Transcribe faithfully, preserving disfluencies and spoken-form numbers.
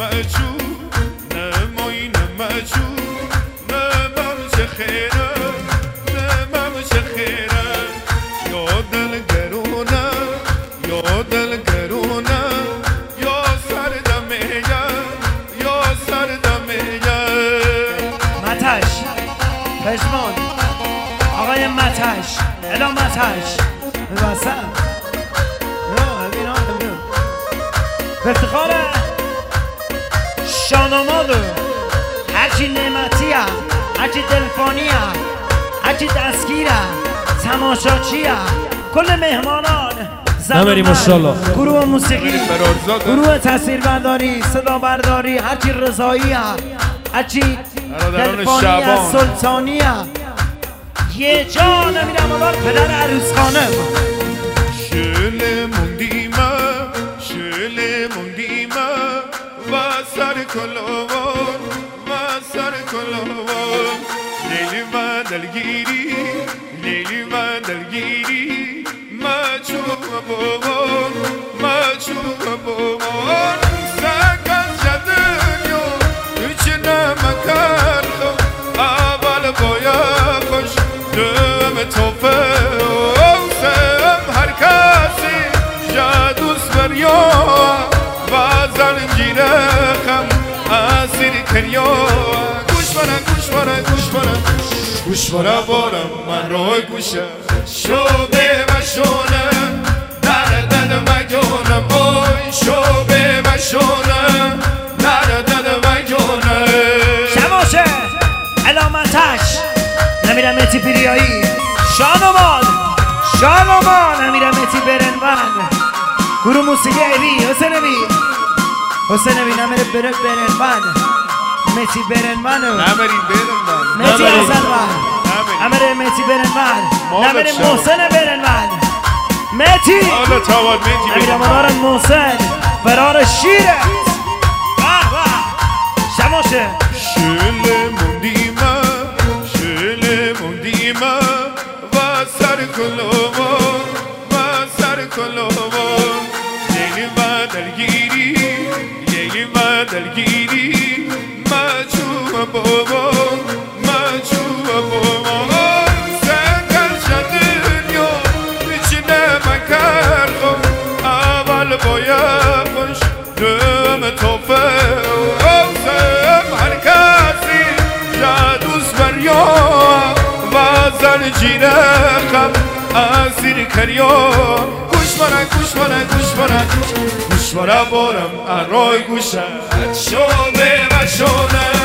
نمجو نمایی نمجو نمم چه خیره نمم چه خیره یا دل گرونه یا دل گرونه یا سر دمیه یا سر دمیه متش پشمان آقای متش الا متش ببسم به افتخار شانامادو هرچی نعمتی هم هرچی دلفانی هم هرچی دستگیر هم تماشاچی هم کل مهمانان نمیری ماشاءالله گروه موسیقی گروه تصویر برداری صدا برداری هرچی رضایی هم هرچی دلفانی هم سلطانی هم یه جا نمیرم اول پدر عروسخانه شل موندیمه شل موندیمه و سر کلاوان و سر کلاوان لیلی و دلگیری لیلی و دلگیری مچو بابان مچو بابان سکن جدنیو هیچ نمکر خو اول باید خوش دم توفه گوش برا بارم من روی گوشه شوبه و شونم در دل مگونم اوی شوبه و شونم در دل مگونم شماشه علامتش نمیرم اتی پیریایی شانومان شانومان نمیرم اتی برنبن گروه موسیقی ایوی حسین ایوی حسین ایوی نمیره بره برنبن متی برنبنو نمیریم برنبن متی حسنبن نمیره متی برنبن نمیره محسن برنبن متی نمیره منار محسن فرار شیره شماشه شل موندیمه شل موندیمه و سر کلاوان و سر کلاوان لیلی و دلگیری لیلی و دلگیری مچو بابان مچو بابان سکن شدنیو بیچینه مکر خو اول باید خوش دم توفه هر کسی جادوس بریا و زنجیره خم اسیر کریا گوش برا گوش برا گوش برا گوش برا بارم اروی گوشه شده و شده